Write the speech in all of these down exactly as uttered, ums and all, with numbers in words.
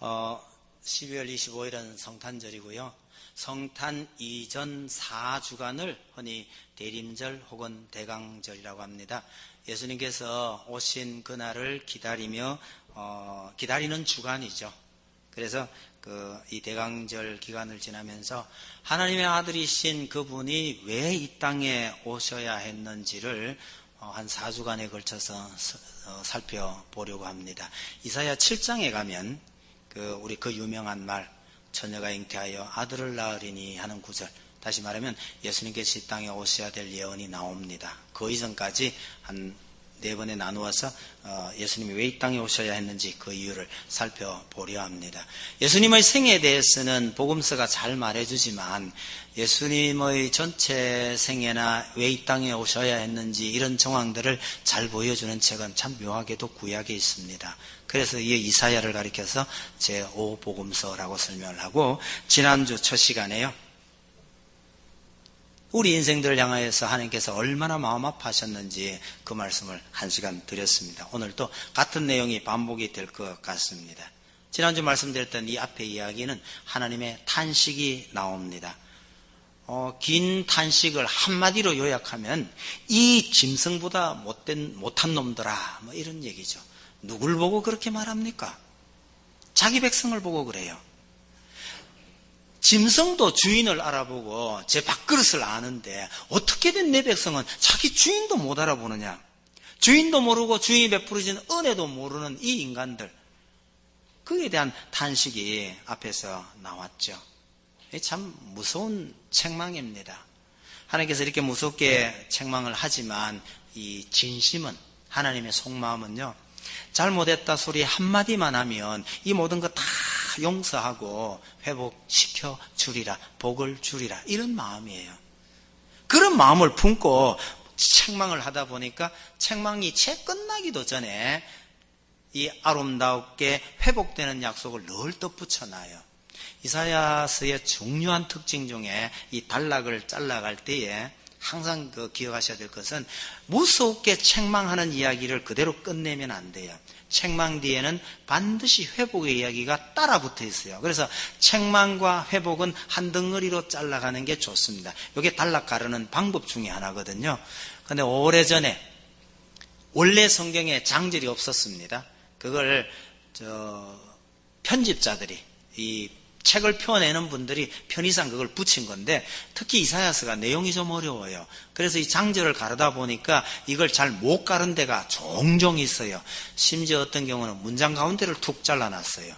어, 십이월 이십오일은 성탄절이고요. 성탄 이전 사 주간을 흔히 대림절 혹은 대강절이라고 합니다. 예수님께서 오신 그날을 기다리며 어, 기다리는 주간이죠. 그래서 그 이 대강절 기간을 지나면서 하나님의 아들이신 그분이 왜 이 땅에 오셔야 했는지를 한 사 주간에 걸쳐서 살펴보려고 합니다. 이사야 칠 장에 가면 그 우리 그 유명한 말, 처녀가 잉태하여 아들을 낳으리니 하는 구절, 다시 말하면 예수님께서 이 땅에 오셔야 될 예언이 나옵니다. 그 이전까지 한 네 번에 나누어서 예수님이 왜 이 땅에 오셔야 했는지 그 이유를 살펴보려 합니다. 예수님의 생애에 대해서는 복음서가 잘 말해주지만 예수님의 전체 생애나 왜 이 땅에 오셔야 했는지 이런 정황들을 잘 보여주는 책은 참 묘하게도 구약에 있습니다. 그래서 이 이사야를 가리켜서 제오 복음서라고 설명을 하고, 지난주 첫 시간에요, 우리 인생들을 향하여서 하나님께서 얼마나 마음 아파하셨는지 그 말씀을 한 시간 드렸습니다. 오늘도 같은 내용이 반복이 될 것 같습니다. 지난주 말씀드렸던 이 앞의 이야기는 하나님의 탄식이 나옵니다. 어, 긴 탄식을 한마디로 요약하면 이 짐승보다 못된, 못한 놈들아, 뭐 이런 얘기죠. 누굴 보고 그렇게 말합니까? 자기 백성을 보고 그래요. 짐승도 주인을 알아보고 제 밥그릇을 아는데 어떻게 된 내 백성은 자기 주인도 못 알아보느냐. 주인도 모르고 주인이 베풀어진 은혜도 모르는 이 인간들, 그에 대한 탄식이 앞에서 나왔죠. 참 무서운 책망입니다. 하나님께서 이렇게 무섭게 책망을 하지만 이 진심은, 하나님의 속마음은요, 잘못했다 소리 한마디만 하면 이 모든 거 다 용서하고 회복시켜 주리라, 복을 주리라, 이런 마음이에요. 그런 마음을 품고 책망을 하다 보니까 책망이 채 끝나기도 전에 이 아름답게 회복되는 약속을 늘 덧붙여놔요. 이사야서의 중요한 특징 중에 이 단락을 잘라갈 때에 항상 그 기억하셔야 될 것은, 무섭게 책망하는 이야기를 그대로 끝내면 안 돼요. 책망 뒤에는 반드시 회복의 이야기가 따라 붙어 있어요. 그래서 책망과 회복은 한 덩어리로 잘라가는 게 좋습니다. 이게 단락 가르는 방법 중에 하나거든요. 그런데 오래전에 원래 성경에 장절이 없었습니다. 그걸 저 편집자들이, 이 책을 펴내는 분들이 편의상 그걸 붙인 건데, 특히 이사야서가 내용이 좀 어려워요. 그래서 이 장절을 가르다 보니까 이걸 잘 못 가른 데가 종종 있어요. 심지어 어떤 경우는 문장 가운데를 툭 잘라놨어요.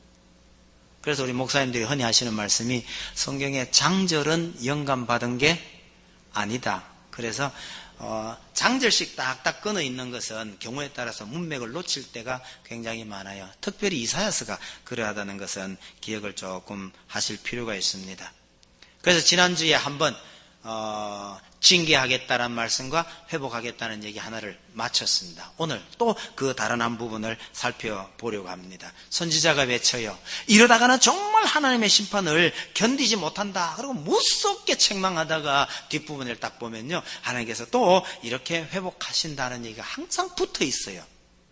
그래서 우리 목사님들이 흔히 하시는 말씀이, 성경의 장절은 영감받은 게 아니다. 그래서 어, 장절씩 딱딱 끊어 있는 것은 경우에 따라서 문맥을 놓칠 때가 굉장히 많아요. 특별히 이사야서가 그러하다는 것은 기억을 조금 하실 필요가 있습니다. 그래서 지난주에 한번 어, 징계하겠다는 말씀과 회복하겠다는 얘기 하나를 마쳤습니다. 오늘 또 그 다른 한 부분을 살펴보려고 합니다. 선지자가 외쳐요. 이러다가는 정말 하나님의 심판을 견디지 못한다. 그리고 무섭게 책망하다가 뒷부분을 딱 보면요, 하나님께서 또 이렇게 회복하신다는 얘기가 항상 붙어 있어요.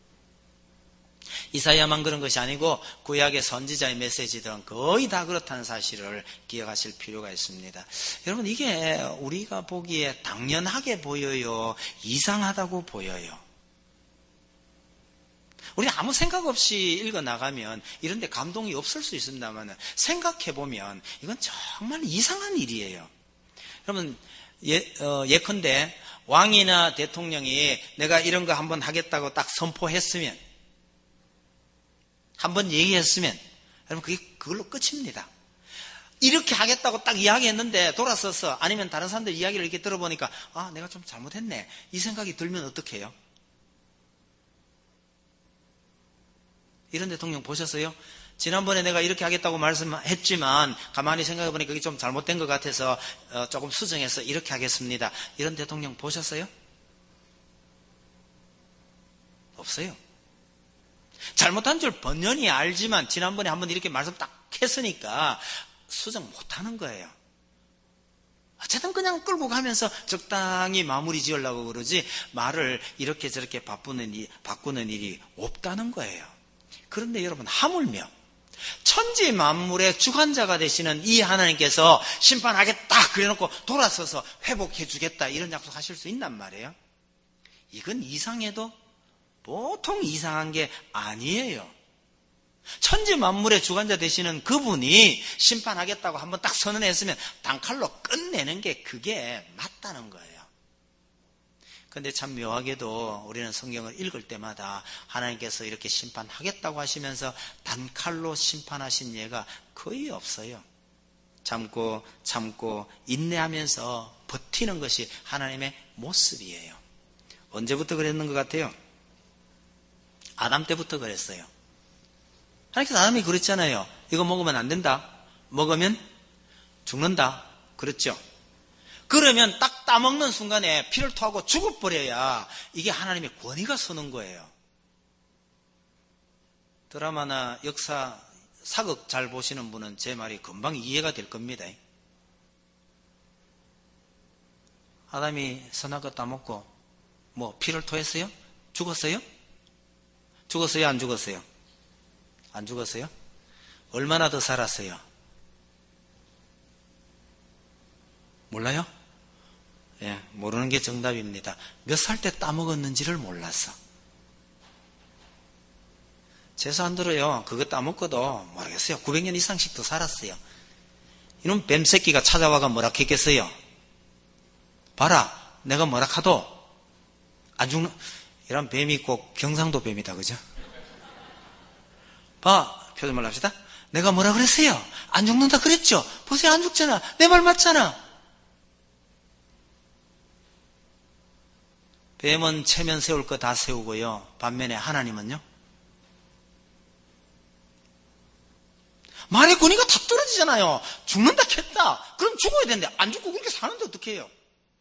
이사야만 그런 것이 아니고 구약의 선지자의 메시지들은 거의 다 그렇다는 사실을 기억하실 필요가 있습니다. 여러분, 이게 우리가 보기에 당연하게 보여요? 이상하다고 보여요? 우리는 아무 생각 없이 읽어나가면 이런 데 감동이 없을 수 있습니다만, 생각해보면 이건 정말 이상한 일이에요. 여러분, 예, 어, 예컨대 왕이나 대통령이 내가 이런 거 한번 하겠다고 딱 선포했으면, 한번 얘기했으면, 여러분, 그게 그걸로 끝입니다. 이렇게 하겠다고 딱 이야기했는데 돌아서서, 아니면 다른 사람들 이야기를 이렇게 들어보니까, 아, 내가 좀 잘못했네, 이 생각이 들면 어떻게 해요? 이런 대통령 보셨어요? 지난번에 내가 이렇게 하겠다고 말씀했지만 가만히 생각해보니까 그게 좀 잘못된 것 같아서 조금 수정해서 이렇게 하겠습니다. 이런 대통령 보셨어요? 없어요. 잘못한 줄 번연히 알지만 지난번에 한번 이렇게 말씀 딱 했으니까 수정 못하는 거예요. 어쨌든 그냥 끌고 가면서 적당히 마무리 지으려고 그러지, 말을 이렇게 저렇게 바꾸는, 일, 바꾸는 일이 없다는 거예요. 그런데 여러분, 하물며 천지 만물의 주관자가 되시는 이 하나님께서 심판하겠다 그래놓고 돌아서서 회복해 주겠다 이런 약속 하실 수 있단 말이에요. 이건 이상해도 보통 이상한 게 아니에요. 천지 만물의 주관자 되시는 그분이 심판하겠다고 한번 딱 선언했으면 단칼로 끝내는 게 그게 맞다는 거예요. 그런데 참 묘하게도 우리는 성경을 읽을 때마다 하나님께서 이렇게 심판하겠다고 하시면서 단칼로 심판하신 예가 거의 없어요. 참고 참고 인내하면서 버티는 것이 하나님의 모습이에요. 언제부터 그랬는 것 같아요? 아담 때부터 그랬어요. 하나님께서 아담이 그랬잖아요. 이거 먹으면 안 된다. 먹으면 죽는다. 그렇죠? 그러면 딱 따먹는 순간에 피를 토하고 죽어버려야 이게 하나님의 권위가 서는 거예요. 드라마나 역사, 사극 잘 보시는 분은 제 말이 금방 이해가 될 겁니다. 아담이 선악과 따먹고 뭐 피를 토했어요? 죽었어요? 죽었어요? 안 죽었어요? 안 죽었어요? 얼마나 더 살았어요? 몰라요? 예, 모르는 게 정답입니다. 몇 살 때 따먹었는지를 몰랐어. 제사한들어요 그거 따먹고도 모르겠어요. 구백 년 이상씩 더 살았어요. 이놈 뱀새끼가 찾아와가 뭐라 했겠어요? 봐라, 내가 뭐라 하도 안 죽는, 이런 뱀이 꼭 경상도 뱀이다, 그죠? 봐, 표준말로 합시다. 내가 뭐라 그랬어요? 안 죽는다 그랬죠? 보세요, 안 죽잖아. 내 말 맞잖아. 뱀은 체면 세울 거 다 세우고요. 반면에 하나님은요? 말의 권위가 다 떨어지잖아요. 죽는다 했다. 그럼 죽어야 되는데 안 죽고 그렇게 사는데 어떻게 해요?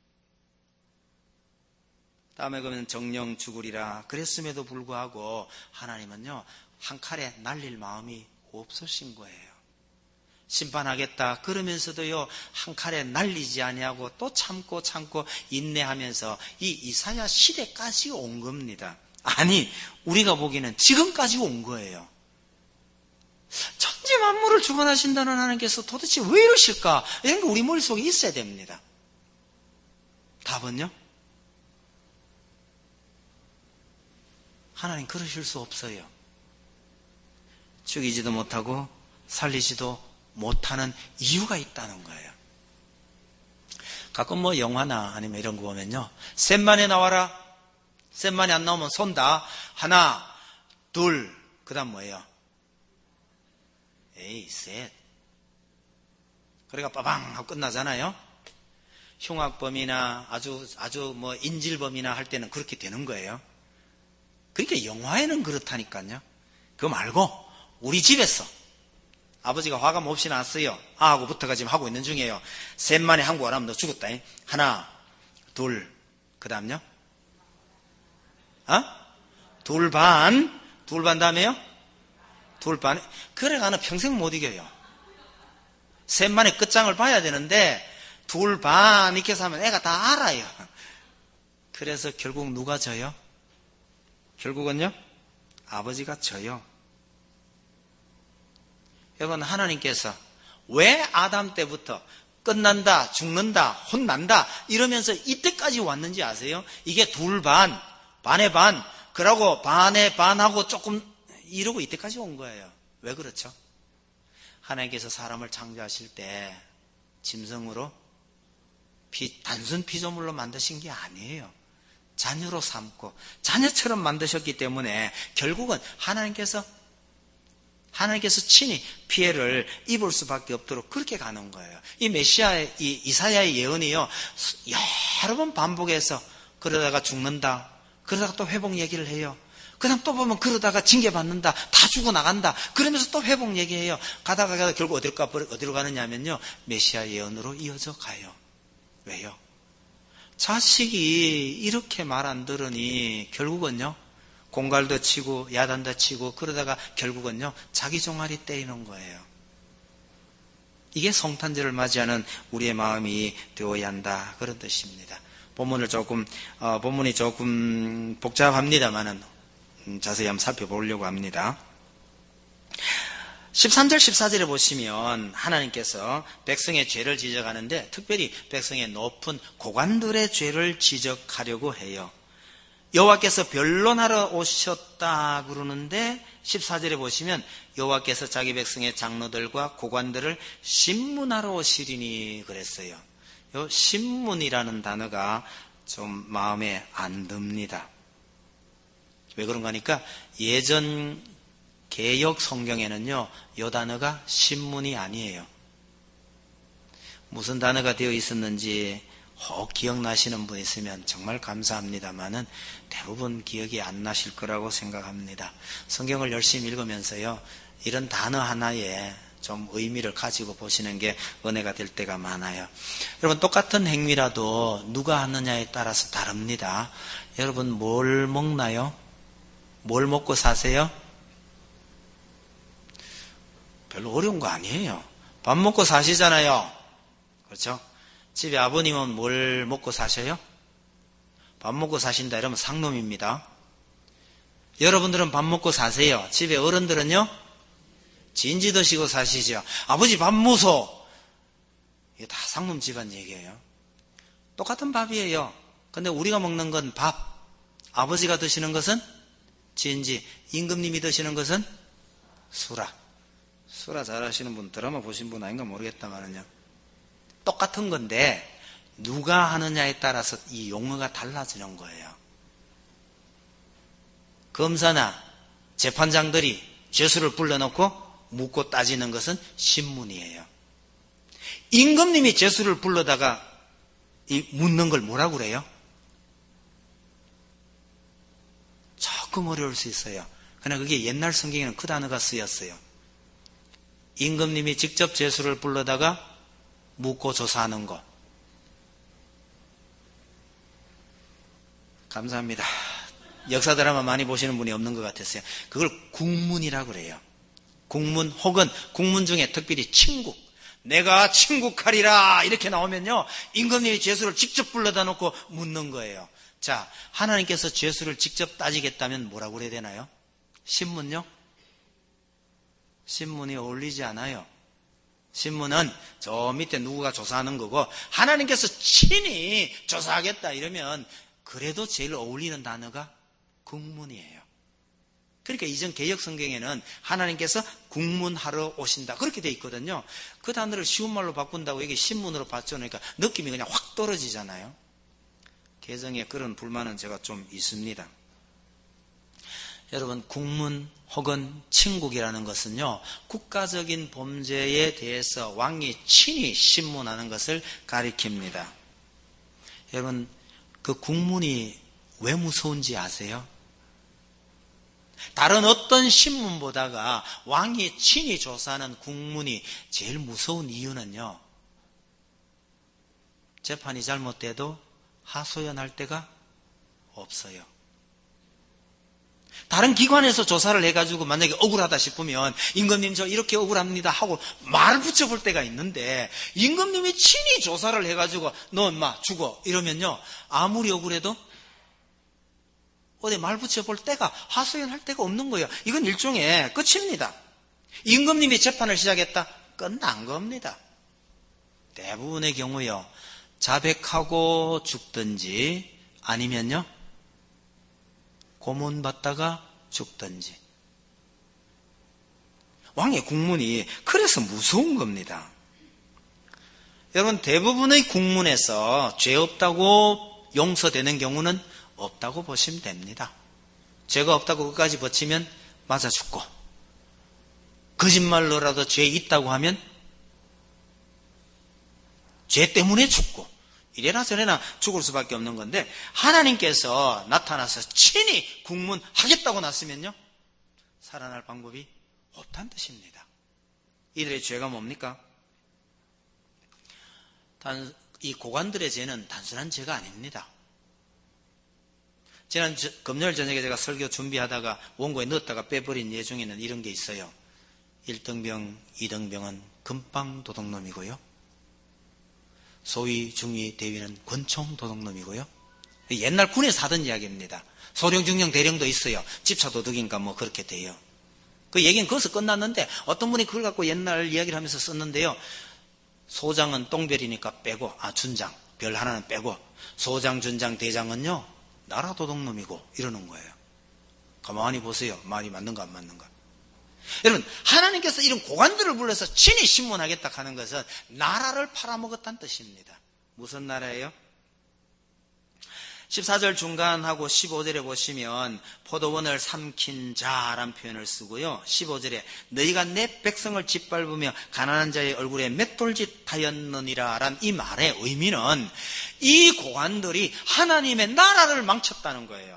다음에 그러면 정령 죽으리라 그랬음에도 불구하고 하나님은요 한 칼에 날릴 마음이 없으신 거예요. 심판하겠다 그러면서도요 한 칼에 날리지 아니하고 또 참고 참고 인내하면서 이 이사야 시대까지 온 겁니다. 아니 우리가 보기에는 지금까지 온 거예요. 천지 만물을 주관하신다는 하나님께서 도대체 왜 이러실까? 이런 게 우리 머릿속에 있어야 됩니다. 답은요? 하나님 그러실 수 없어요. 죽이지도 못하고 살리지도 못하는 이유가 있다는 거예요. 가끔 뭐 영화나 아니면 이런 거 보면요. 셋만에 나와라. 셋만에 안 나오면 쏜다. 하나, 둘, 그 다음 뭐예요? 에이, 셋. 그러니까 빠방 하고 끝나잖아요. 흉악범이나 아주, 아주 뭐 인질범이나 할 때는 그렇게 되는 거예요. 그러니까 영화에는 그렇다니까요. 그거 말고 우리 집에서 아버지가 화가 몹시 났어요. 아하고 붙어가 지금 하고 있는 중이에요. 셋만에 한국 안 하면 너 죽었다. 하나, 둘, 그 다음요? 어? 둘 반, 둘 반 다음에요? 둘 반. 그래 가는 평생 못 이겨요. 셋만의 끝장을 봐야 되는데 둘 반 이렇게 해서 하면 애가 다 알아요. 그래서 결국 누가 져요? 결국은요? 아버지가 져요. 여러분 하나님께서 왜 아담 때부터 끝난다, 죽는다, 혼난다 이러면서 이때까지 왔는지 아세요? 이게 둘 반, 반의 반, 그러고 반의 반하고 조금 이러고 이때까지 온 거예요. 왜 그렇죠? 하나님께서 사람을 창조하실 때 짐승으로 피, 단순 피조물로 만드신 게 아니에요. 자녀로 삼고 자녀처럼 만드셨기 때문에 결국은 하나님께서 하나님께서 친히 피해를 입을 수밖에 없도록 그렇게 가는 거예요. 이 메시아의 이 이사야의 예언이요 여러 번 반복해서 그러다가 죽는다, 그러다가 또 회복 얘기를 해요. 그다음 또 보면 그러다가 징계받는다, 다 죽어나간다, 그러면서 또 회복 얘기해요. 가다가 가다가 결국 어디로, 가, 어디로 가느냐면요 메시아 예언으로 이어져 가요. 왜요? 자식이 이렇게 말 안 들으니 결국은요 공갈도 치고 야단도 치고 그러다가 결국은요 자기 종아리 때리는 거예요. 이게 성탄절을 맞이하는 우리의 마음이 되어야 한다, 그런 뜻입니다. 본문을 조금 어, 본문이 조금 복잡합니다만은 음, 자세히 한번 살펴보려고 합니다. 십삼 절 십사 절에 보시면 하나님께서 백성의 죄를 지적하는데 특별히 백성의 높은 고관들의 죄를 지적하려고 해요. 여호와께서 변론하러 오셨다 그러는데 십사 절에 보시면 여호와께서 자기 백성의 장로들과 고관들을 신문하러 오시리니 그랬어요. 요 신문이라는 단어가 좀 마음에 안 듭니다. 왜 그런가 하니까 예전 개역 성경에는요, 이 단어가 신문이 아니에요. 무슨 단어가 되어 있었는지 혹 기억나시는 분 있으면 정말 감사합니다만은 대부분 기억이 안 나실 거라고 생각합니다. 성경을 열심히 읽으면서요, 이런 단어 하나에 좀 의미를 가지고 보시는 게 은혜가 될 때가 많아요. 여러분, 똑같은 행위라도 누가 하느냐에 따라서 다릅니다. 여러분, 뭘 먹나요? 뭘 먹고 사세요? 별로 어려운 거 아니에요. 밥 먹고 사시잖아요. 그렇죠? 집에 아버님은 뭘 먹고 사셔요? 밥 먹고 사신다 이러면 상놈입니다. 여러분들은 밥 먹고 사세요. 집에 어른들은요? 진지 드시고 사시죠. 아버지 밥 무소. 이게 다 상놈 집안 얘기예요. 똑같은 밥이에요. 근데 우리가 먹는 건 밥. 아버지가 드시는 것은 진지. 임금님이 드시는 것은 수라. 수라 잘하시는 분, 드라마 보신 분 아닌가 모르겠다만은요. 똑같은 건데 누가 하느냐에 따라서 이 용어가 달라지는 거예요. 검사나 재판장들이 죄수를 불러놓고 묻고 따지는 것은 신문이에요. 임금님이 죄수를 불러다가 이 묻는 걸 뭐라고 그래요? 조금 어려울 수 있어요. 그러나 그게 옛날 성경에는 그 단어가 쓰였어요. 임금님이 직접 죄수를 불러다가 묻고 조사하는 것. 감사합니다. 역사 드라마 많이 보시는 분이 없는 것 같았어요. 그걸 국문이라고 그래요. 국문 혹은 국문 중에 특별히 친국. 내가 친국하리라 이렇게 나오면요, 임금님이 죄수를 직접 불러다 놓고 묻는 거예요. 자, 하나님께서 죄수를 직접 따지겠다면 뭐라고 그래야 되나요? 신문요? 신문이 어울리지 않아요. 신문은 저 밑에 누구가 조사하는 거고, 하나님께서 친히 조사하겠다 이러면 그래도 제일 어울리는 단어가 국문이에요. 그러니까 이전 개역 성경에는 하나님께서 국문하러 오신다 그렇게 돼 있거든요. 그 단어를 쉬운 말로 바꾼다고 이게 신문으로 바꿔놓으니까 느낌이 그냥 확 떨어지잖아요. 개정에 그런 불만은 제가 좀 있습니다. 여러분, 국문 혹은 친국이라는 것은요, 국가적인 범죄에 대해서 왕이 친히 신문하는 것을 가리킵니다. 여러분, 그 국문이 왜 무서운지 아세요? 다른 어떤 신문보다가 왕이 친히 조사하는 국문이 제일 무서운 이유는요, 재판이 잘못돼도 하소연할 데가 없어요. 다른 기관에서 조사를 해가지고 만약에 억울하다 싶으면 임금님 저 이렇게 억울합니다 하고 말을 붙여볼 때가 있는데, 임금님이 친히 조사를 해가지고 너 엄마 죽어 이러면요, 아무리 억울해도 어디 말 붙여볼 때가, 하소연할 데가 없는 거예요. 이건 일종의 끝입니다. 임금님이 재판을 시작했다, 끝난 겁니다. 대부분의 경우요, 자백하고 죽든지 아니면요 고문받다가 죽든지. 왕의 국문이 그래서 무서운 겁니다. 여러분, 대부분의 국문에서 죄 없다고 용서되는 경우는 없다고 보시면 됩니다. 죄가 없다고 끝까지 버티면 맞아 죽고, 거짓말로라도 죄 있다고 하면 죄 때문에 죽고, 이래나 저래나 죽을 수밖에 없는 건데, 하나님께서 나타나서 친히 국문하겠다고 났으면요 살아날 방법이 없다는 뜻입니다. 이들의 죄가 뭡니까? 단, 이 고관들의 죄는 단순한 죄가 아닙니다. 지난 저, 금요일 저녁에 제가 설교 준비하다가 원고에 넣었다가 빼버린 예 중에는 이런 게 있어요. 일등병, 이등병은 금방 도둑놈이고요, 소위, 중위, 대위는 권총 도둑놈이고요. 옛날 군에서 하던 이야기입니다. 소령, 중령, 대령도 있어요. 집차 도둑인가 뭐 그렇게 돼요. 그 얘기는 거기서 끝났는데 어떤 분이 그걸 갖고 옛날 이야기를 하면서 썼는데요. 소장은 똥별이니까 빼고, 아, 준장, 별 하나는 빼고, 소장, 준장, 대장은요, 나라 도둑놈이고, 이러는 거예요. 가만히 보세요. 말이 맞는가 안 맞는가. 여러분, 하나님께서 이런 고관들을 불러서 친히 신문하겠다 하는 것은 나라를 팔아먹었다는 뜻입니다. 무슨 나라예요? 십사 절 중간하고 십오 절에 보시면 포도원을 삼킨 자라는 표현을 쓰고요. 십오 절에 너희가 내 백성을 짓밟으며 가난한 자의 얼굴에 맷돌짓 하였느니라 라는 이 말의 의미는 이 고관들이 하나님의 나라를 망쳤다는 거예요.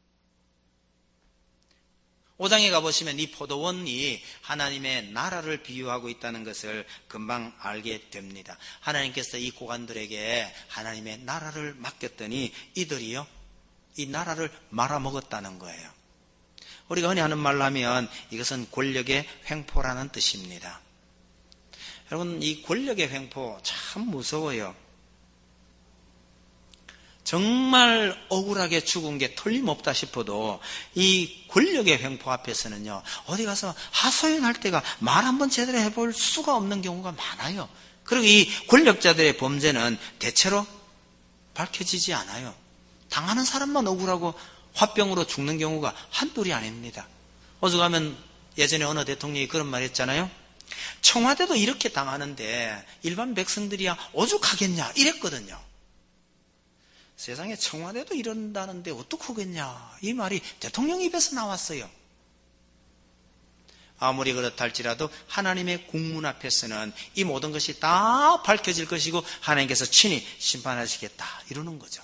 오 장에 가보시면 이 포도원이 하나님의 나라를 비유하고 있다는 것을 금방 알게 됩니다. 하나님께서 이 고관들에게 하나님의 나라를 맡겼더니 이들이요, 이 나라를 말아먹었다는 거예요. 우리가 흔히 하는 말로 하면 이것은 권력의 횡포라는 뜻입니다. 여러분, 이 권력의 횡포 참 무서워요. 정말 억울하게 죽은 게 틀림없다 싶어도 이 권력의 횡포 앞에서는요, 어디 가서 하소연할 때가 말 한번 제대로 해볼 수가 없는 경우가 많아요. 그리고 이 권력자들의 범죄는 대체로 밝혀지지 않아요. 당하는 사람만 억울하고 화병으로 죽는 경우가 한둘이 아닙니다. 어디 가면 예전에 어느 대통령이 그런 말 했잖아요. 청와대도 이렇게 당하는데 일반 백성들이야 오죽하겠냐 이랬거든요. 세상에 청와대도 이런다는데 어떡하겠냐, 이 말이 대통령 입에서 나왔어요. 아무리 그렇다 할지라도 하나님의 국문 앞에서는 이 모든 것이 다 밝혀질 것이고 하나님께서 친히 심판하시겠다 이러는 거죠.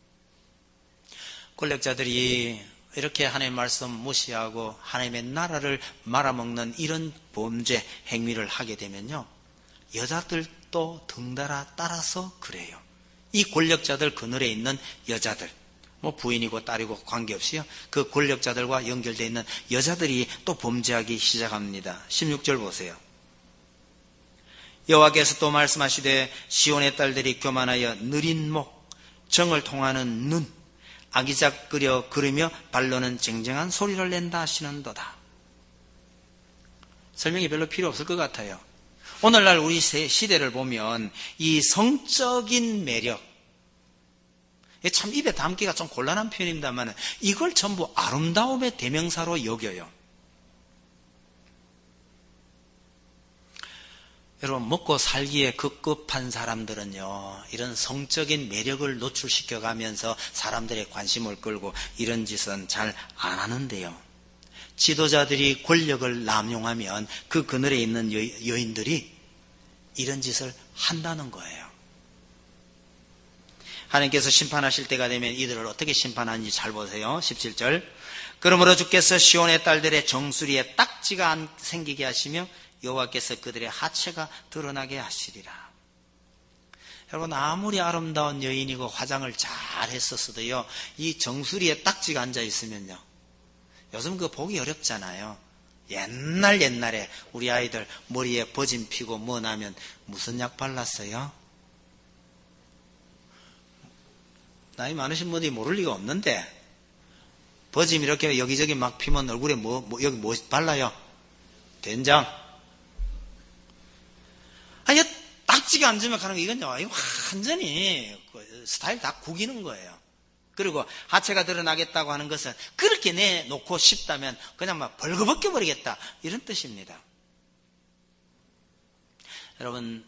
권력자들이 이렇게 하나님의 말씀 무시하고 하나님의 나라를 말아먹는 이런 범죄 행위를 하게 되면요, 여자들도 덩달아 따라서 그래요. 이 권력자들 그늘에 있는 여자들, 뭐 부인이고 딸이고 관계없이요, 그 권력자들과 연결되어 있는 여자들이 또 범죄하기 시작합니다. 십육 절 보세요. 여호와께서 또 말씀하시되 시온의 딸들이 교만하여 느린 목, 정을 통하는 눈, 아기작거려 걸으며 발로는 쟁쟁한 소리를 낸다 하시는도다. 설명이 별로 필요 없을 것 같아요. 오늘날 우리 시대를 보면 이 성적인 매력, 참 입에 담기가 좀 곤란한 표현입니다만 이걸 전부 아름다움의 대명사로 여겨요. 여러분, 먹고 살기에 급급한 사람들은요, 이런 성적인 매력을 노출시켜가면서 사람들의 관심을 끌고 이런 짓은 잘 안 하는데요, 지도자들이 권력을 남용하면 그 그늘에 있는 여, 여인들이 이런 짓을 한다는 거예요. 하나님께서 심판하실 때가 되면 이들을 어떻게 심판하는지 잘 보세요. 십칠 절. 그러므로 주께서 시온의 딸들의 정수리에 딱지가 안 생기게 하시며 여호와께서 그들의 하체가 드러나게 하시리라. 여러분, 아무리 아름다운 여인이고 화장을 잘 했었어도요, 이 정수리에 딱지가 앉아 있으면요, 요즘 그거 보기 어렵잖아요. 옛날 옛날에 우리 아이들 머리에 버짐 피고 뭐 나면 무슨 약 발랐어요? 나이 많으신 분들이 모를 리가 없는데, 버짐 이렇게 여기저기 막 피면 얼굴에 뭐, 뭐 여기 뭐 발라요? 된장. 아니, 딱지가 앉으면 가는 거 이건요, 이거 완전히 스타일 다 구기는 거예요. 그리고 하체가 드러나겠다고 하는 것은 그렇게 내놓고 싶다면 그냥 막 벌거벗겨 버리겠다, 이런 뜻입니다. 여러분,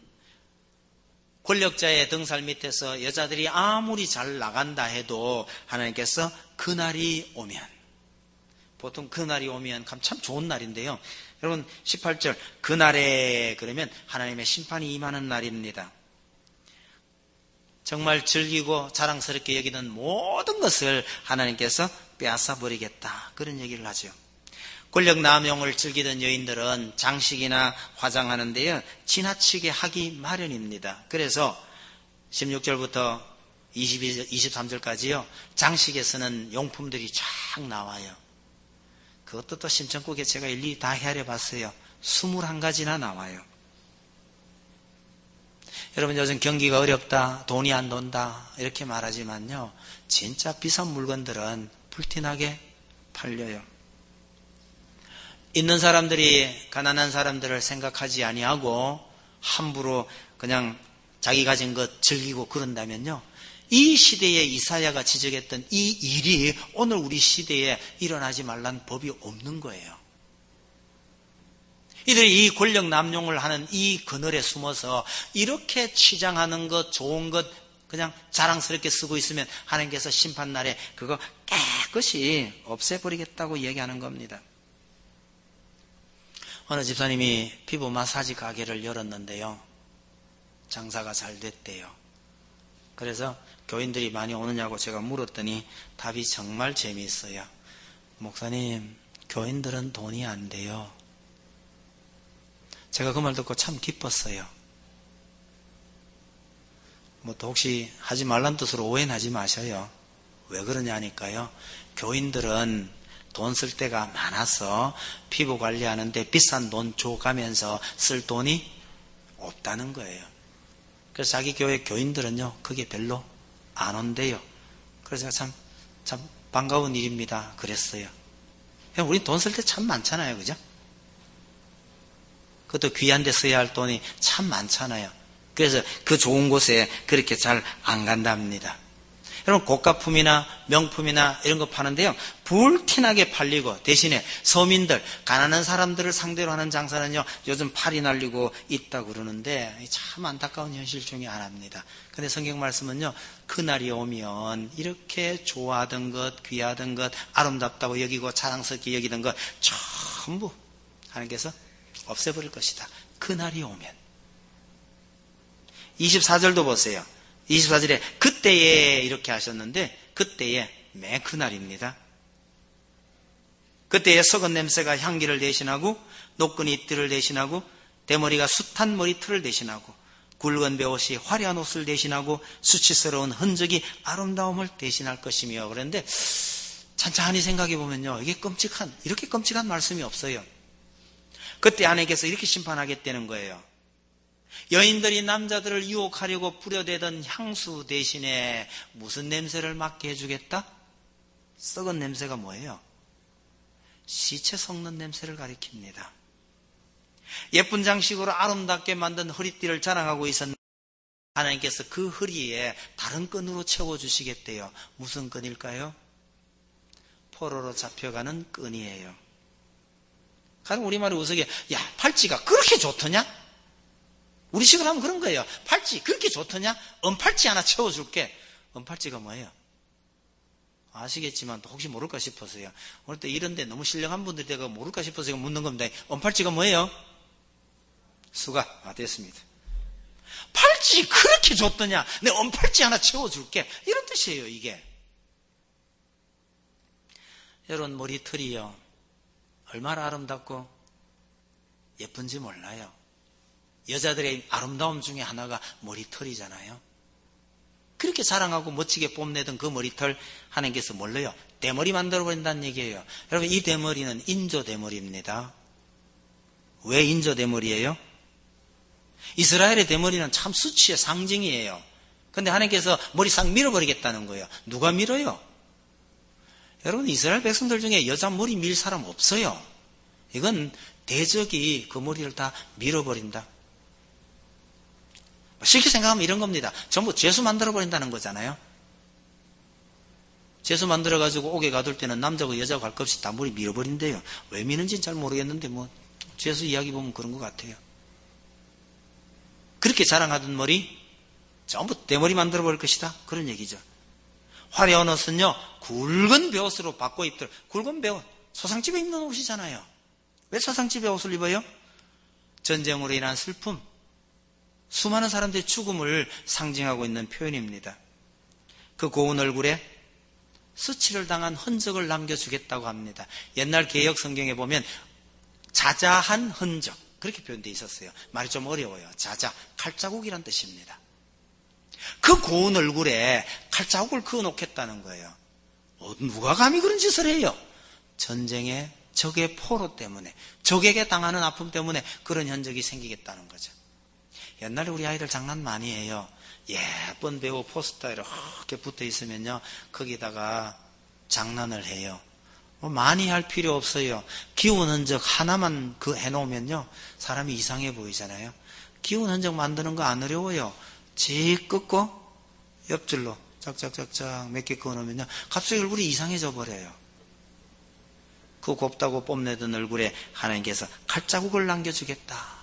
권력자의 등살 밑에서 여자들이 아무리 잘 나간다 해도 하나님께서 그날이 오면, 보통 그날이 오면 참 좋은 날인데요, 여러분 십팔 절, 그날에 그러면 하나님의 심판이 임하는 날입니다. 정말 즐기고 자랑스럽게 여기는 모든 것을 하나님께서 빼앗아 버리겠다, 그런 얘기를 하죠. 권력 남용을 즐기던 여인들은 장식이나 화장하는데요, 지나치게 하기 마련입니다. 그래서 십육 절부터 이십이 절, 이십삼 절까지요, 장식에 쓰는 용품들이 쫙 나와요. 그것도 또 심청국에 제가 일일이 다 헤아려 봤어요. 스물한 가지나 나와요. 여러분, 요즘 경기가 어렵다, 돈이 안 돈다 이렇게 말하지만요, 진짜 비싼 물건들은 불티나게 팔려요. 있는 사람들이 가난한 사람들을 생각하지 아니하고 함부로 그냥 자기 가진 것 즐기고 그런다면요, 이 시대에 이사야가 지적했던 이 일이 오늘 우리 시대에 일어나지 말란 법이 없는 거예요. 이들이 이 권력 남용을 하는 이 그늘에 숨어서 이렇게 치장하는 것, 좋은 것 그냥 자랑스럽게 쓰고 있으면 하나님께서 심판날에 그거 깨끗이 없애버리겠다고 얘기하는 겁니다. 어느 집사님이 피부 마사지 가게를 열었는데요, 장사가 잘 됐대요. 그래서 교인들이 많이 오느냐고 제가 물었더니 답이 정말 재미있어요. 목사님, 교인들은 돈이 안 돼요. 제가 그 말 듣고 참 기뻤어요. 뭐 또 혹시 하지 말란 뜻으로 오해는 하지 마셔요. 왜 그러냐니까요, 교인들은 돈 쓸 때가 많아서 피부 관리하는데 비싼 돈 줘가면서 쓸 돈이 없다는 거예요. 그래서 자기 교회 교인들은요, 그게 별로 안 온대요. 그래서 제가 참, 참 반가운 일입니다 그랬어요. 우리 돈 쓸 때 참 많잖아요, 그죠? 그것도 귀한 데 써야 할 돈이 참 많잖아요. 그래서 그 좋은 곳에 그렇게 잘 안 간답니다. 여러분, 고가품이나 명품이나 이런 거 파는데요, 불티나게 팔리고 대신에 서민들, 가난한 사람들을 상대로 하는 장사는요, 요즘 팔이 날리고 있다고 그러는데 참 안타까운 현실 중에 하나입니다. 근데 성경 말씀은요, 그날이 오면 이렇게 좋아하던 것, 귀하던 것, 아름답다고 여기고 자랑스럽게 여기던 것 전부 하나님께서 없애버릴 것이다. 그날이 오면. 이십사 절도 보세요. 이십사 절에 그때에 이렇게 하셨는데, 그때에 매 그날입니다. 그때에 썩은 냄새가 향기를 대신하고, 노끈이 띠를 대신하고, 대머리가 숱한 머리털을 대신하고, 굵은 베옷이 화려한 옷을 대신하고, 수치스러운 흔적이 아름다움을 대신할 것이며. 그런데 찬찬히 생각해 보면요, 이게 끔찍한, 이렇게 끔찍한 말씀이 없어요. 그때 하나님께서 이렇게 심판하겠다는 거예요. 여인들이 남자들을 유혹하려고 뿌려대던 향수 대신에 무슨 냄새를 맡게 해주겠다? 썩은 냄새가 뭐예요? 시체 썩는 냄새를 가리킵니다. 예쁜 장식으로 아름답게 만든 허리띠를 자랑하고 있었는데 하나님께서 그 허리에 다른 끈으로 채워주시겠대요. 무슨 끈일까요? 포로로 잡혀가는 끈이에요. 가령 우리말이 우스게, 야, 팔찌가 그렇게 좋더냐? 우리식으로 하면 그런 거예요. 팔찌 그렇게 좋더냐? 은팔찌 하나 채워줄게. 은팔찌가 뭐예요? 아시겠지만 또 혹시 모를까 싶어서요. 오늘 또 이런데 너무 신령한 분들이 내가 모를까 싶어서 묻는 겁니다. 은팔찌가 뭐예요? 수가. 아, 됐습니다. 팔찌 그렇게 좋더냐? 내 은팔찌 하나 채워줄게. 이런 뜻이에요, 이게. 여러분, 머리털이요, 얼마나 아름답고 예쁜지 몰라요. 여자들의 아름다움 중에 하나가 머리털이잖아요. 그렇게 자랑하고 멋지게 뽐내던 그 머리털 하나님께서 뭘로요? 대머리 만들어버린다는 얘기예요. 여러분, 이 대머리는 인조 대머리입니다. 왜 인조 대머리예요? 이스라엘의 대머리는 참 수치의 상징이에요. 근데 하나님께서 머리 싹 밀어버리겠다는 거예요. 누가 밀어요? 여러분, 이스라엘 백성들 중에 여자 머리 밀 사람 없어요. 이건 대적이 그 머리를 다 밀어버린다. 쉽게 생각하면 이런 겁니다. 전부 죄수 만들어버린다는 거잖아요. 죄수 만들어가지고 옥에 가둘 때는 남자고 여자고 할 것 없이 다 머리 밀어버린대요. 왜 미는지는 잘 모르겠는데 뭐 죄수 이야기 보면 그런 것 같아요. 그렇게 자랑하던 머리 전부 대머리 만들어버릴 것이다, 그런 얘기죠. 화려한 옷은요, 굵은 베옷으로 바꿔 입더라. 굵은 베옷, 소상집에 입는 옷이잖아요. 왜 소상집에 옷을 입어요? 전쟁으로 인한 슬픔, 수많은 사람들의 죽음을 상징하고 있는 표현입니다. 그 고운 얼굴에 수치를 당한 흔적을 남겨주겠다고 합니다. 옛날 개역 성경에 보면 자자한 흔적, 그렇게 표현되어 있었어요. 말이 좀 어려워요. 자자, 칼자국이란 뜻입니다. 그 고운 얼굴에 칼자국을 그어놓겠다는 거예요. 어, 누가 감히 그런 짓을 해요? 전쟁에 적의 포로 때문에, 적에게 당하는 아픔 때문에 그런 현적이 생기겠다는 거죠. 옛날에 우리 아이들 장난 많이 해요. 예쁜 배우 포스터에 이렇게 붙어 있으면요, 거기다가 장난을 해요. 뭐 많이 할 필요 없어요. 기운 흔적 하나만 그 해놓으면요, 사람이 이상해 보이잖아요. 기운 흔적 만드는 거 안 어려워요. 직 긋고 옆줄로 짝짝짝짝 몇 개 그어놓으면요, 갑자기 얼굴이 이상해져 버려요. 그 곱다고 뽐내던 얼굴에 하나님께서 칼자국을 남겨주겠다.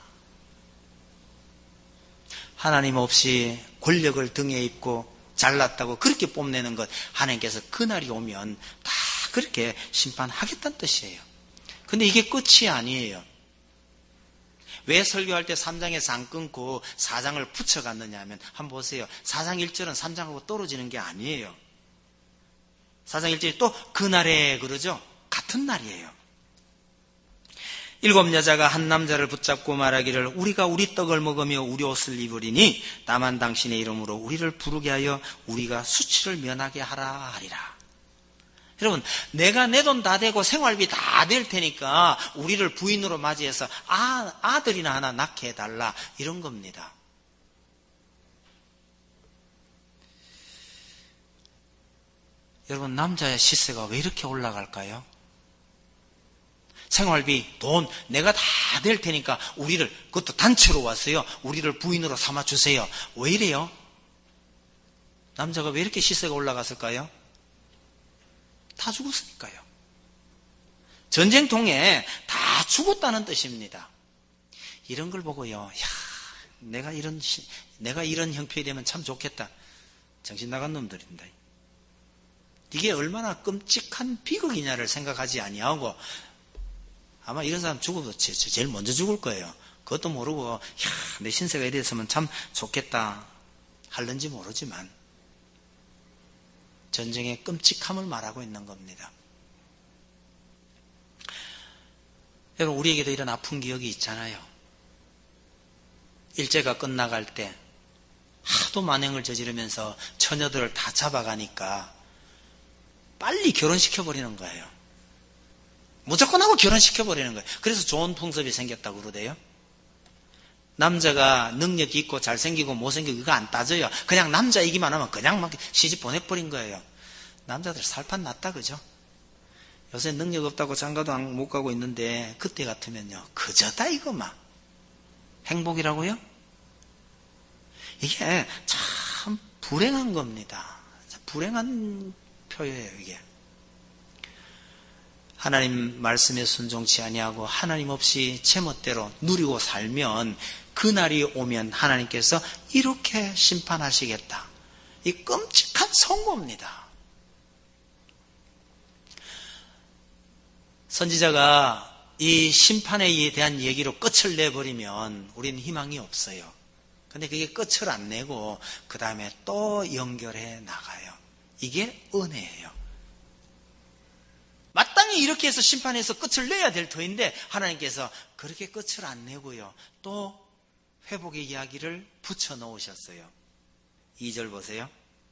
하나님 없이 권력을 등에 입고 잘났다고 그렇게 뽐내는 것, 하나님께서 그날이 오면 다 그렇게 심판하겠다는 뜻이에요. 근데 이게 끝이 아니에요. 왜 설교할 때 삼 장에서 안 끊고 사 장을 붙여갔느냐 하면, 한번 보세요. 사 장 일 절은 삼 장하고 떨어지는 게 아니에요. 사 장 일 절이 또 그날에 그러죠? 같은 날이에요. 일곱 여자가 한 남자를 붙잡고 말하기를, 우리가 우리 떡을 먹으며 우리 옷을 입으리니 다만 당신의 이름으로 우리를 부르게 하여 우리가 수치를 면하게 하라 하리라. 여러분, 내가 내 돈 다 대고 생활비 다 될 테니까 우리를 부인으로 맞이해서 아, 아들이나 하나 낳게 해달라, 이런 겁니다. 여러분, 남자의 시세가 왜 이렇게 올라갈까요? 생활비, 돈 내가 다 될 테니까 우리를, 그것도 단체로 왔어요, 우리를 부인으로 삼아주세요. 왜 이래요? 남자가 왜 이렇게 시세가 올라갔을까요? 다 죽었으니까요. 전쟁통에 다 죽었다는 뜻입니다. 이런 걸 보고요, 야, 내가 이런 내가 이런 형편이 되면 참 좋겠다. 정신 나간 놈들입니다. 이게 얼마나 끔찍한 비극이냐를 생각하지 아니하고, 아마 이런 사람 죽어도 제일 먼저 죽을 거예요. 그것도 모르고, 야, 내 신세가 이랬으면 참 좋겠다 할는지 모르지만, 전쟁의 끔찍함을 말하고 있는 겁니다. 여러분, 우리에게도 이런 아픈 기억이 있잖아요. 일제가 끝나갈 때 하도 만행을 저지르면서 처녀들을 다 잡아가니까 빨리 결혼시켜버리는 거예요. 무조건 하고 결혼시켜버리는 거예요. 그래서 좋은 풍습이 생겼다고 그러대요. 남자가 능력이 있고 잘생기고 못생기고 이거 안 따져요. 그냥 남자이기만 하면 그냥 막 시집 보내버린 거예요. 남자들 살판 났다, 그죠? 요새 능력 없다고 장가도 못 가고 있는데, 그때 같으면요, 그저다 이거 막 행복이라고요? 이게 참 불행한 겁니다. 참 불행한 표현이에요, 이게. 하나님 말씀에 순종치 아니하고 하나님 없이 제멋대로 누리고 살면, 그날이 오면 하나님께서 이렇게 심판하시겠다. 이 끔찍한 선고입니다. 선지자가 이 심판에 대한 얘기로 끝을 내버리면 우리는 희망이 없어요. 근데 그게 끝을 안 내고 그 다음에 또 연결해 나가요. 이게 은혜예요. 마땅히 이렇게 해서 심판해서 끝을 내야 될 터인데, 하나님께서 그렇게 끝을 안 내고요, 또 회복의 이야기를 붙여 놓으셨어요. 이 절 보세요.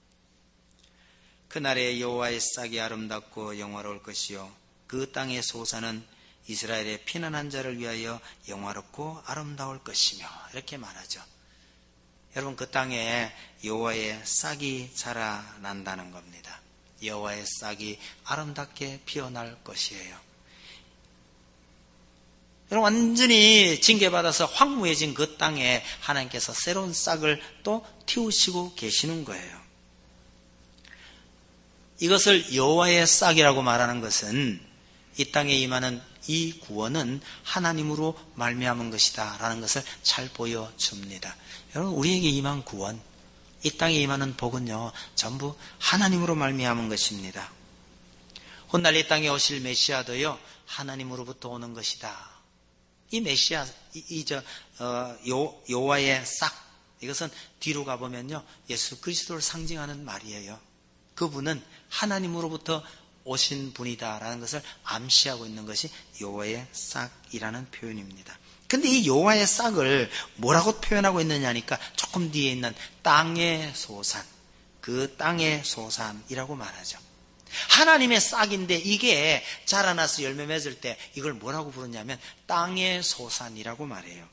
그날에 여호와의 싹이 아름답고 영화로울 것이요, 그 땅의 소사는 이스라엘의 피난한 자를 위하여 영화롭고 아름다울 것이며, 이렇게 말하죠. 여러분, 그 땅에 여호와의 싹이 자라난다는 겁니다. 여호와의 싹이 아름답게 피어날 것이에요. 여러분, 완전히 징계받아서 황무해진 그 땅에 하나님께서 새로운 싹을 또 틔우시고 계시는 거예요. 이것을 여호와의 싹이라고 말하는 것은, 이 땅에 임하는 이 구원은 하나님으로 말미암은 것이다 라는 것을 잘 보여줍니다. 여러분, 우리에게 임한 구원, 이 땅에 임하는 복은요, 전부 하나님으로 말미암은 것입니다. 훗날 이 땅에 오실 메시아도요, 하나님으로부터 오는 것이다. 이 메시아, 이, 이 저, 어, 요, 여호와의 싹, 이것은 뒤로 가보면요, 예수 그리스도를 상징하는 말이에요. 그분은 하나님으로부터 오신 분이다라는 것을 암시하고 있는 것이 여호와의 싹이라는 표현입니다. 근데 이 여호와의 싹을 뭐라고 표현하고 있느냐니까, 조금 뒤에 있는 땅의 소산, 그 땅의 소산이라고 말하죠. 하나님의 싹인데 이게 자라나서 열매 맺을 때 이걸 뭐라고 부르냐면 땅의 소산이라고 말해요.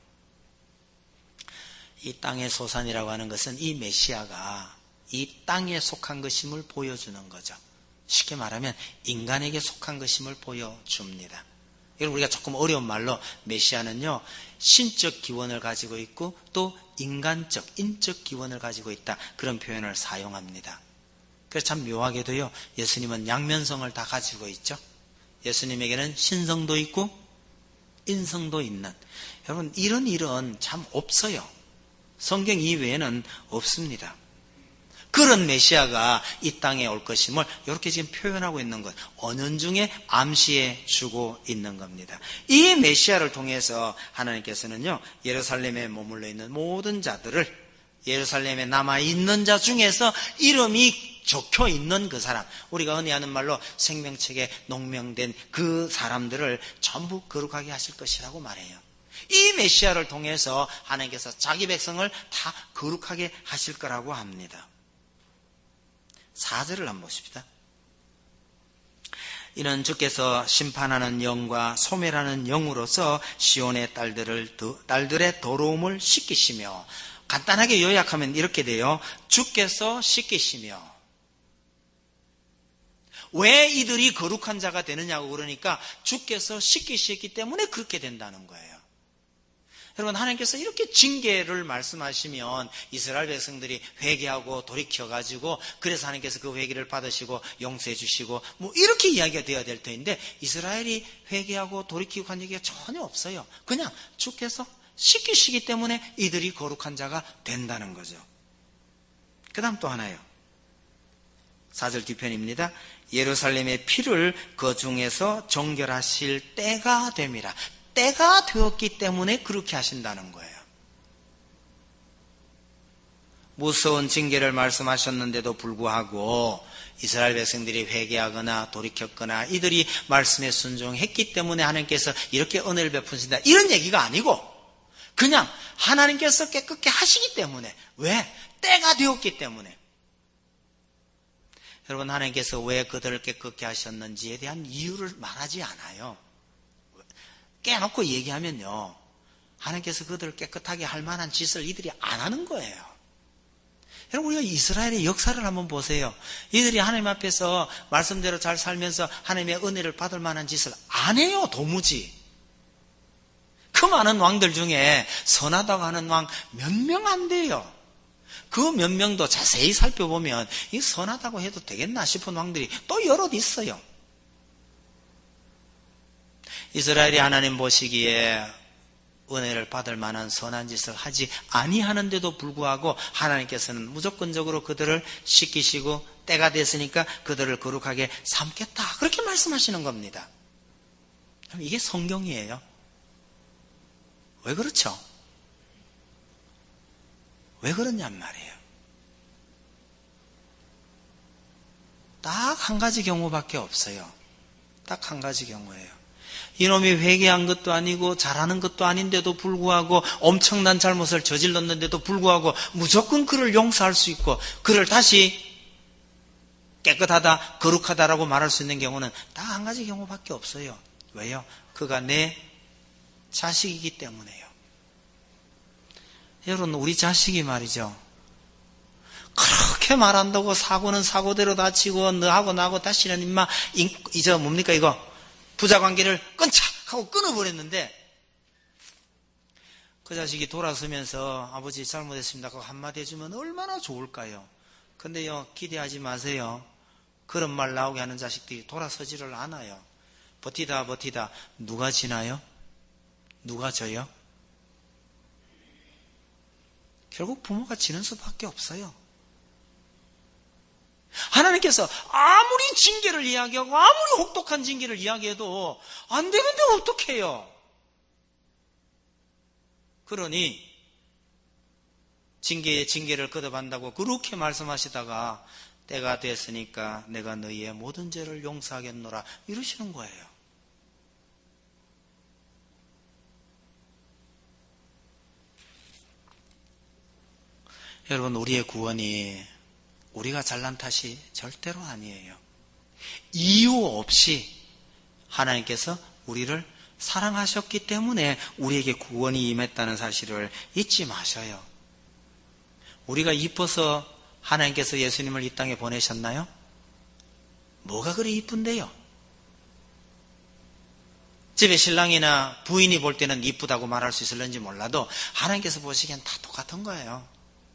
이 땅의 소산이라고 하는 것은 이 메시아가 이 땅에 속한 것임을 보여주는 거죠. 쉽게 말하면 인간에게 속한 것임을 보여줍니다. 여러분, 우리가 조금 어려운 말로 메시아는요, 신적 기원을 가지고 있고 또 인간적, 인적 기원을 가지고 있다, 그런 표현을 사용합니다. 그래서 참 묘하게도요, 예수님은 양면성을 다 가지고 있죠. 예수님에게는 신성도 있고 인성도 있는, 여러분, 이런 일은 참 없어요. 성경 이외에는 없습니다. 그런 메시아가 이 땅에 올 것임을 이렇게 지금 표현하고 있는 것, 언연중에 암시해 주고 있는 겁니다. 이 메시아를 통해서 하나님께서는요, 예루살렘에 머물러 있는 모든 자들을, 예루살렘에 남아있는 자 중에서 이름이 적혀 있는 그 사람, 우리가 흔히 하는 말로 생명책에 농명된 그 사람들을 전부 거룩하게 하실 것이라고 말해요. 이 메시아를 통해서 하나님께서 자기 백성을 다 거룩하게 하실 거라고 합니다. 사 절을 한번 보십시다. 이는 주께서 심판하는 영과 소멸하는 영으로서 시온의 딸들을, 딸들의 더러움을 씻기시며, 간단하게 요약하면 이렇게 돼요. 주께서 씻기시며. 왜 이들이 거룩한 자가 되느냐고 그러니까 주께서 씻기시기 때문에 그렇게 된다는 거예요. 여러분, 하나님께서 이렇게 징계를 말씀하시면 이스라엘 백성들이 회개하고 돌이켜가지고, 그래서 하나님께서 그 회개를 받으시고 용서해 주시고 뭐 이렇게 이야기가 되어야 될 터인데, 이스라엘이 회개하고 돌이키고 한 얘기가 전혀 없어요. 그냥 주께서 씻기시기 때문에 이들이 거룩한 자가 된다는 거죠. 그 다음 또 하나요. 사 절 뒤편입니다. 예루살렘의 피를 그 중에서 정결하실 때가 됨이라. 때가 되었기 때문에 그렇게 하신다는 거예요. 무서운 징계를 말씀하셨는데도 불구하고 이스라엘 백성들이 회개하거나 돌이켰거나 이들이 말씀에 순종했기 때문에 하나님께서 이렇게 은혜를 베푸신다, 이런 얘기가 아니고 그냥 하나님께서 깨끗게 하시기 때문에, 왜? 때가 되었기 때문에. 여러분, 하나님께서 왜 그들을 깨끗게 하셨는지에 대한 이유를 말하지 않아요. 깨놓고 얘기하면요, 하나님께서 그들을 깨끗하게 할 만한 짓을 이들이 안 하는 거예요. 여러분, 우리가 이스라엘의 역사를 한번 보세요. 이들이 하나님 앞에서 말씀대로 잘 살면서 하나님의 은혜를 받을 만한 짓을 안 해요, 도무지. 그 많은 왕들 중에 선하다고 하는 왕 몇 명 안 돼요. 그 몇 명도 자세히 살펴보면 이 선하다고 해도 되겠나 싶은 왕들이 또 여럿 있어요. 이스라엘이 하나님 보시기에 은혜를 받을 만한 선한 짓을 하지 아니하는데도 불구하고 하나님께서는 무조건적으로 그들을 씻기시고 때가 됐으니까 그들을 거룩하게 삼겠다, 그렇게 말씀하시는 겁니다. 이게 성경이에요. 왜 그렇죠? 왜 그러냔 말이에요. 딱 한 가지 경우밖에 없어요. 딱 한 가지 경우예요. 이놈이 회개한 것도 아니고 잘하는 것도 아닌데도 불구하고 엄청난 잘못을 저질렀는데도 불구하고 무조건 그를 용서할 수 있고 그를 다시 깨끗하다, 거룩하다라고 말할 수 있는 경우는 딱 한 가지 경우밖에 없어요. 왜요? 그가 내 자식이기 때문에요. 여러분, 우리 자식이 말이죠, 그렇게 말한다고 사고는 사고대로 다치고 너하고 나하고 다시는 임마 이저 뭡니까 이거 부자관계를 끊자 하고 끊어버렸는데, 그 자식이 돌아서면서 아버지 잘못했습니다 하고 한마디 해주면 얼마나 좋을까요? 근데요, 기대하지 마세요. 그런 말 나오게 하는 자식들이 돌아서지를 않아요. 버티다 버티다 누가 지나요? 누가 져요? 결국 부모가 지는 수밖에 없어요. 하나님께서 아무리 징계를 이야기하고 아무리 혹독한 징계를 이야기해도 안 되는데 어떡해요? 그러니 징계에 징계를 거듭한다고 그렇게 말씀하시다가 때가 됐으니까 내가 너희의 모든 죄를 용서하겠노라 이러시는 거예요. 여러분, 우리의 구원이 우리가 잘난 탓이 절대로 아니에요. 이유 없이 하나님께서 우리를 사랑하셨기 때문에 우리에게 구원이 임했다는 사실을 잊지 마셔요. 우리가 이뻐서 하나님께서 예수님을 이 땅에 보내셨나요? 뭐가 그리 이쁜데요? 집에 신랑이나 부인이 볼 때는 이쁘다고 말할 수 있을는지 몰라도 하나님께서 보시기엔 다 똑같은 거예요.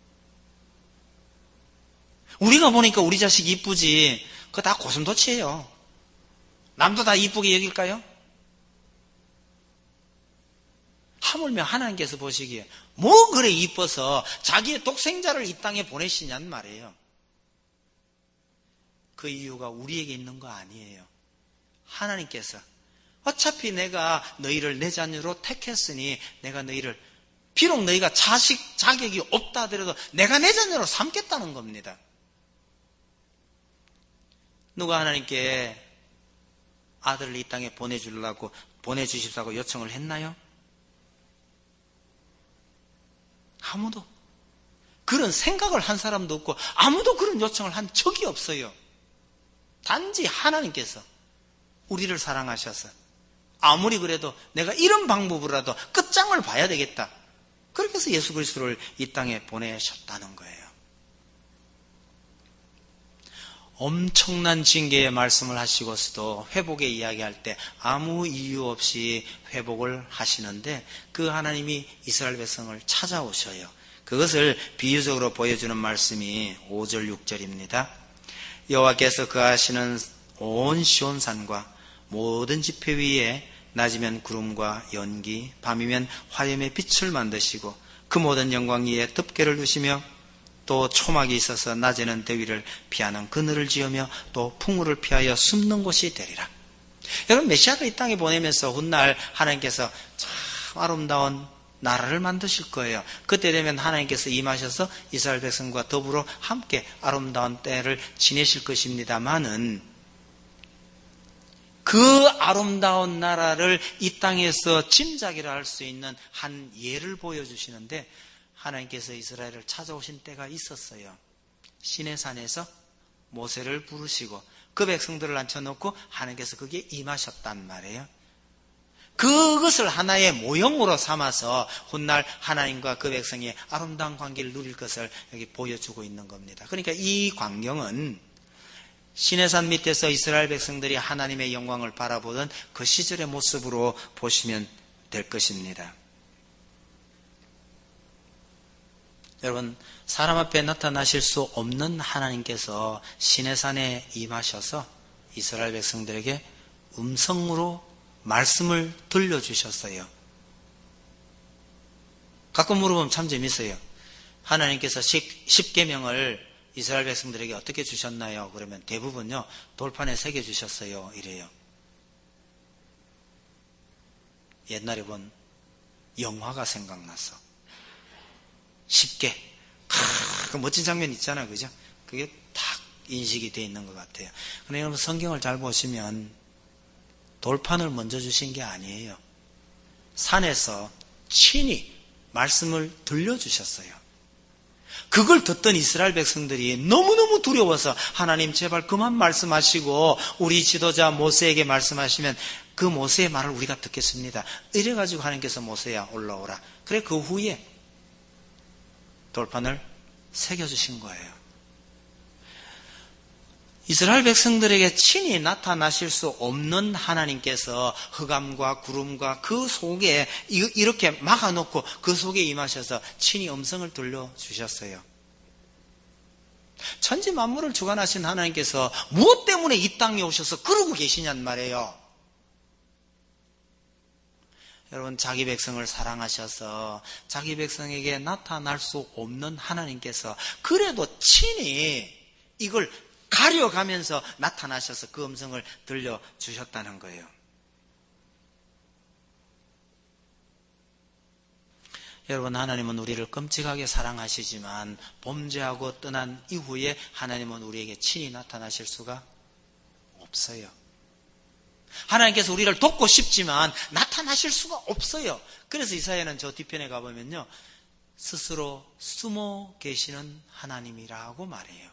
우리가 보니까 우리 자식이 이쁘지 그거 다 고슴도치예요. 남도 다 이쁘게 여길까요? 하물며 하나님께서 보시기에 뭐 그래 이뻐서 자기의 독생자를 이 땅에 보내시냔 말이에요. 그 이유가 우리에게 있는 거 아니에요. 하나님께서 어차피 내가 너희를 내 자녀로 택했으니 내가 너희를 비록 너희가 자식 자격이 없다 하더라도 내가 내 자녀로 삼겠다는 겁니다. 누가 하나님께 아들을 이 땅에 보내주려고 보내주십사고 요청을 했나요? 아무도 그런 생각을 한 사람도 없고 아무도 그런 요청을 한 적이 없어요. 단지 하나님께서 우리를 사랑하셔서 아무리 그래도 내가 이런 방법으로라도 끝장을 봐야 되겠다. 그렇게 해서 예수 그리스도를 이 땅에 보내셨다는 거예요. 엄청난 징계의 말씀을 하시고서도 회복의 이야기할 때 아무 이유 없이 회복을 하시는데 그 하나님이 이스라엘 백성을 찾아오셔요. 그것을 비유적으로 보여주는 말씀이 오 절 육 절입니다. 여호와께서 거하시는 온 시온산과 모든 지표 위에 낮이면 구름과 연기, 밤이면 화염의 빛을 만드시고 그 모든 영광 위에 덮개를 두시며 또 초막이 있어서 낮에는 더위를 피하는 그늘을 지으며 또 풍우를 피하여 숨는 곳이 되리라. 여러분 메시아를 이 땅에 보내면서 훗날 하나님께서 참 아름다운 나라를 만드실 거예요. 그때 되면 하나님께서 임하셔서 이스라엘 백성과 더불어 함께 아름다운 때를 지내실 것입니다마는 그 아름다운 나라를 이 땅에서 짐작이라 할 수 있는 한 예를 보여주시는데 하나님께서 이스라엘을 찾아오신 때가 있었어요. 시내산에서 모세를 부르시고 그 백성들을 앉혀놓고 하나님께서 거기에 임하셨단 말이에요. 그것을 하나의 모형으로 삼아서 훗날 하나님과 그 백성이 아름다운 관계를 누릴 것을 여기 보여주고 있는 겁니다. 그러니까 이 광경은 시내산 밑에서 이스라엘 백성들이 하나님의 영광을 바라보던 그 시절의 모습으로 보시면 될 것입니다. 여러분, 사람 앞에 나타나실 수 없는 하나님께서 시내산에 임하셔서 이스라엘 백성들에게 음성으로 말씀을 들려주셨어요. 가끔 물어보면 참 재밌어요. 하나님께서 십계명을 이스라엘 백성들에게 어떻게 주셨나요? 그러면 대부분요 돌판에 새겨주셨어요 이래요. 옛날에 본 영화가 생각나서 십계 아, 그 멋진 장면 있잖아요, 그죠? 그게 딱 인식이 되어 있는 것 같아요. 그런데 여러분 성경을 잘 보시면 돌판을 먼저 주신 게 아니에요. 산에서 친히 말씀을 들려주셨어요. 그걸 듣던 이스라엘 백성들이 너무너무 두려워서 하나님 제발 그만 말씀하시고 우리 지도자 모세에게 말씀하시면 그 모세의 말을 우리가 듣겠습니다. 이래가지고 하나님께서 모세야 올라오라. 그래 그 후에 돌판을 새겨주신 거예요. 이스라엘 백성들에게 친히 나타나실 수 없는 하나님께서 흑암과 구름과 그 속에 이렇게 막아놓고 그 속에 임하셔서 친히 음성을 들려주셨어요. 천지 만물을 주관하신 하나님께서 무엇 때문에 이 땅에 오셔서 그러고 계시냔 말이에요. 여러분, 자기 백성을 사랑하셔서 자기 백성에게 나타날 수 없는 하나님께서 그래도 친히 이걸 가려가면서 나타나셔서 그 음성을 들려주셨다는 거예요. 여러분, 하나님은 우리를 끔찍하게 사랑하시지만 범죄하고 떠난 이후에 하나님은 우리에게 친히 나타나실 수가 없어요. 하나님께서 우리를 돕고 싶지만 나타나실 수가 없어요. 그래서 이사야는 저 뒤편에 가보면요 스스로 숨어 계시는 하나님이라고 말해요.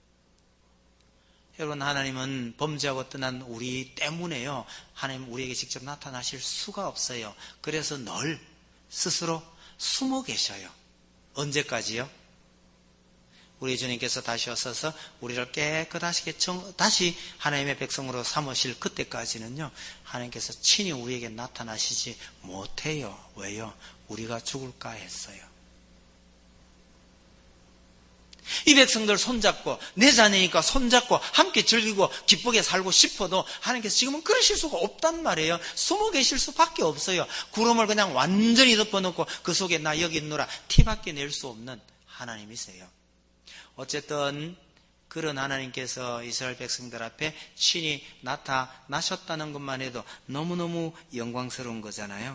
여러분, 하나님은 범죄하고 떠난 우리 때문에요 하나님 우리에게 직접 나타나실 수가 없어요. 그래서 늘 스스로 숨어 계셔요. 언제까지요? 우리 주님께서 다시 오셔서 우리를 깨끗하시게 정, 다시 하나님의 백성으로 삼으실 그때까지는요, 하나님께서 친히 우리에게 나타나시지 못해요. 왜요? 우리가 죽을까 했어요. 이 백성들 손잡고 내 자녀니까 손잡고 함께 즐기고 기쁘게 살고 싶어도 하나님께서 지금은 그러실 수가 없단 말이에요. 숨어 계실 수밖에 없어요. 구름을 그냥 완전히 덮어놓고 그 속에 나 여기 있노라 티밖에 낼 수 없는 하나님이세요. 어쨌든 그런 하나님께서 이스라엘 백성들 앞에 친히 나타나셨다는 것만 해도 너무너무 영광스러운 거잖아요.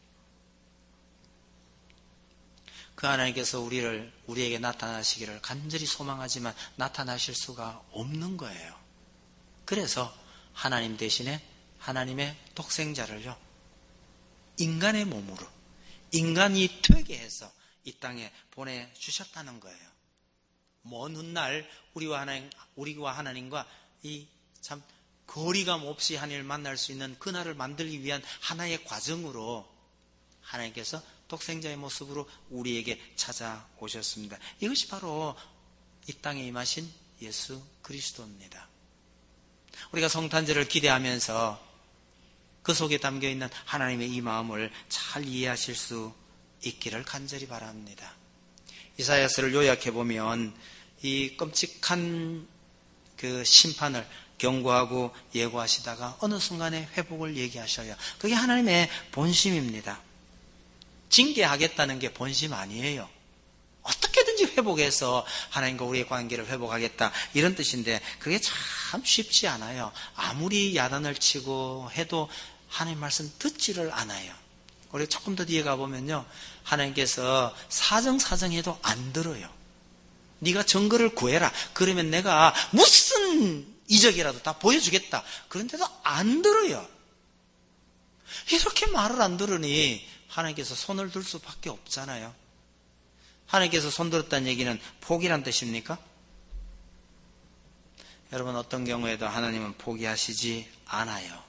그 하나님께서 우리를, 우리에게 나타나시기를 간절히 소망하지만 나타나실 수가 없는 거예요. 그래서 하나님 대신에 하나님의 독생자를요, 인간의 몸으로, 인간이 되게 해서 이 땅에 보내주셨다는 거예요. 먼 훗날 우리와 하나님, 우리와 하나님과 이 참 거리감 없이 하나님을 만날 수 있는 그날을 만들기 위한 하나의 과정으로 하나님께서 독생자의 모습으로 우리에게 찾아오셨습니다. 이것이 바로 이 땅에 임하신 예수 그리스도입니다. 우리가 성탄절을 기대하면서 그 속에 담겨있는 하나님의 이 마음을 잘 이해하실 수 있기를 간절히 바랍니다. 이사야서를 요약해보면 이 끔찍한 그 심판을 경고하고 예고하시다가 어느 순간에 회복을 얘기하셔요. 그게 하나님의 본심입니다. 징계하겠다는 게 본심 아니에요. 어떻게든지 회복해서 하나님과 우리의 관계를 회복하겠다 이런 뜻인데 그게 참 쉽지 않아요. 아무리 야단을 치고 해도 하나님 말씀 듣지를 않아요. 우리 조금 더 뒤에 가보면요, 하나님께서 사정사정해도 안 들어요. 네가 증거를 구해라. 그러면 내가 무슨 이적이라도 다 보여주겠다. 그런데도 안 들어요. 이렇게 말을 안 들으니 하나님께서 손을 들 수밖에 없잖아요. 하나님께서 손 들었다는 얘기는 포기란 뜻입니까? 여러분, 어떤 경우에도 하나님은 포기하시지 않아요.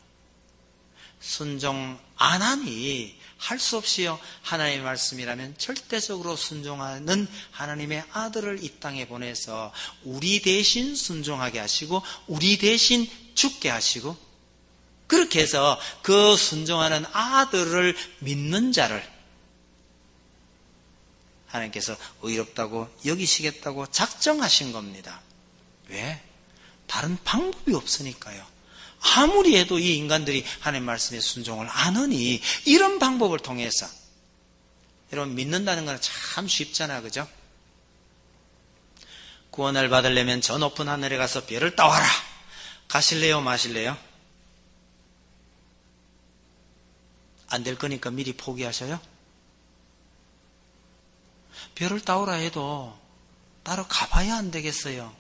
순종 안 하니 할 수 없이요, 하나님의 말씀이라면 절대적으로 순종하는 하나님의 아들을 이 땅에 보내서 우리 대신 순종하게 하시고 우리 대신 죽게 하시고, 그렇게 해서 그 순종하는 아들을 믿는 자를 하나님께서 의롭다고 여기시겠다고 작정하신 겁니다. 왜? 다른 방법이 없으니까요. 아무리 해도 이 인간들이 하나님 말씀에 순종을 안 하니 이런 방법을 통해서, 여러분, 믿는다는 건 참 쉽잖아, 그죠? 구원을 받으려면 저 높은 하늘에 가서 별을 따와라. 가실래요, 마실래요? 안 될 거니까 미리 포기하셔요? 별을 따오라 해도 따로 가봐야 안 되겠어요.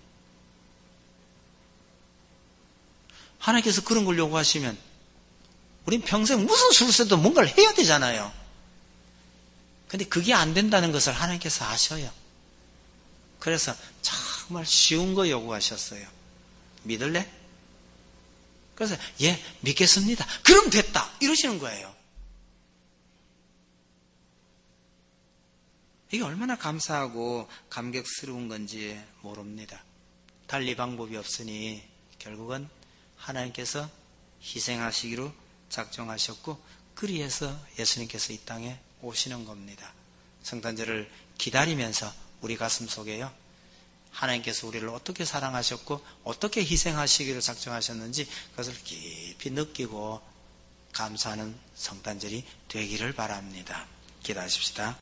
하나님께서 그런 걸 요구하시면 우린 평생 무슨 수를 써도 뭔가를 해야 되잖아요. 근데 그게 안 된다는 것을 하나님께서 아셔요. 그래서 정말 쉬운 거 요구하셨어요. 믿을래? 그래서 예, 믿겠습니다. 그럼 됐다 이러시는 거예요. 이게 얼마나 감사하고 감격스러운 건지 모릅니다. 달리 방법이 없으니 결국은 하나님께서 희생하시기로 작정하셨고, 그리해서 예수님께서 이 땅에 오시는 겁니다. 성탄절을 기다리면서 우리 가슴 속에요, 하나님께서 우리를 어떻게 사랑하셨고 어떻게 희생하시기로 작정하셨는지 그것을 깊이 느끼고 감사하는 성탄절이 되기를 바랍니다. 기도하십시다.